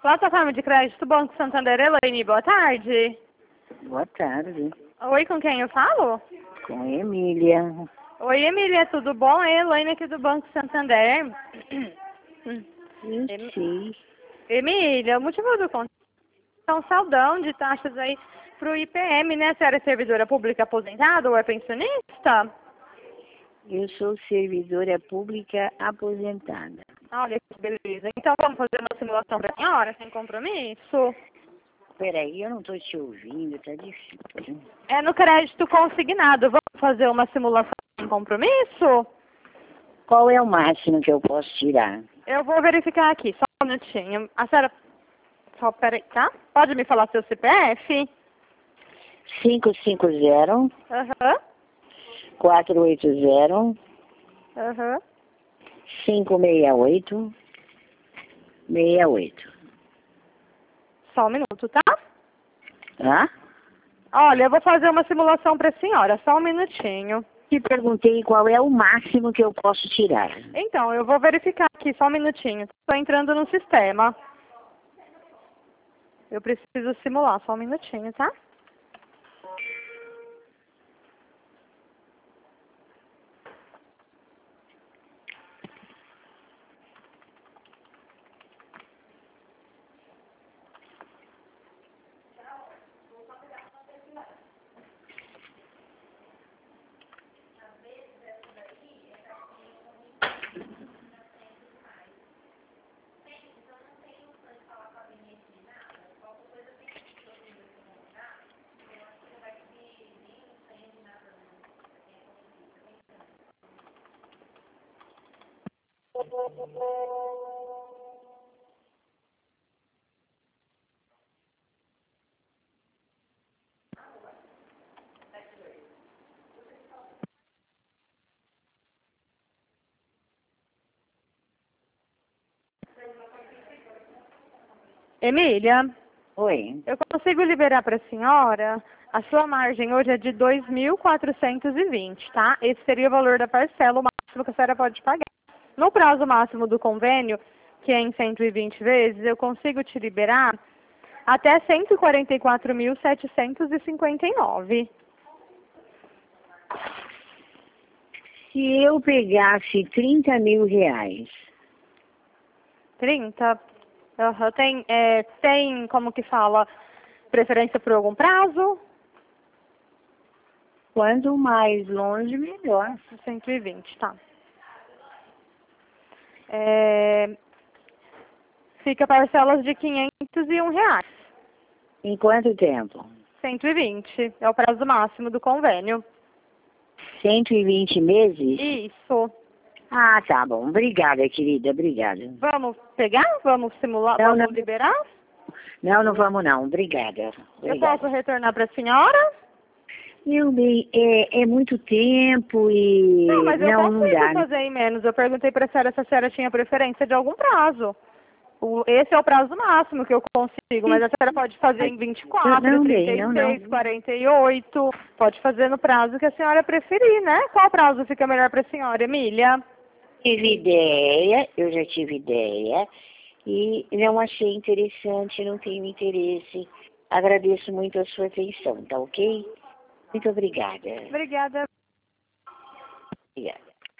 Plataforma de crédito Banco Santander, Elaine, boa tarde. Boa tarde. Oi, com quem eu falo? Com Emília. Oi, Emília, tudo bom? É a Elaine aqui do Banco Santander. Sim. Emília, o motivo do contato é um saldão de taxas aí pro IPM, né? A senhora é servidora pública aposentada ou é pensionista? Eu sou servidora pública aposentada. Olha que beleza. Então vamos fazer uma simulação para a senhora, sem compromisso? Peraí, eu não estou te ouvindo, tá difícil. É no crédito consignado. Vamos fazer uma simulação sem compromisso? Qual é o máximo que eu posso tirar? Eu vou verificar aqui, só um minutinho. A senhora, só peraí, tá? Pode me falar seu CPF? 550 Aham, 480 aham. 568 68. Só um minuto, tá? Hã? Olha, eu vou fazer uma simulação para a senhora, só um minutinho. Te perguntei qual é o máximo que eu posso tirar. Então, eu vou verificar aqui, só um minutinho. Estou entrando no sistema. Eu preciso simular, só um minutinho, tá? Emília, Oi. eu consigo liberar para a senhora. A sua margem hoje é de 2.420, tá? Esse seria o valor da parcela, o máximo que a senhora pode pagar. No prazo máximo do convênio, que é em 120 vezes, eu consigo te liberar até 144.759. Se eu pegasse 30 mil reais, 30? Aham. Tem, como que fala, preferência por algum prazo? quanto mais longe, melhor. 120, tá. É, fica parcelas de R$ 501. Em quanto tempo? 120 é o prazo máximo do convênio. 120 meses? Isso. Ah, tá bom. Obrigada, querida. Obrigada. Vamos pegar? Vamos simular? Não, Vamos não. liberar? Não vamos não. Obrigada. Eu Obrigada. posso retornar para a senhora? Meu bem, é muito tempo e... Não, mas eu Não consigo dá. fazer em menos. Eu perguntei para a senhora se a senhora tinha preferência de algum prazo. Esse é o prazo máximo que eu consigo, mas a senhora pode fazer em 24, Não, bem, 36, 48. Pode fazer no prazo que a senhora preferir, né? Qual prazo fica melhor para a senhora, Emília? Eu já tive ideia e não achei interessante, não tenho interesse. Agradeço muito a sua atenção, tá ok? Muito obrigada. Obrigada. Obrigada.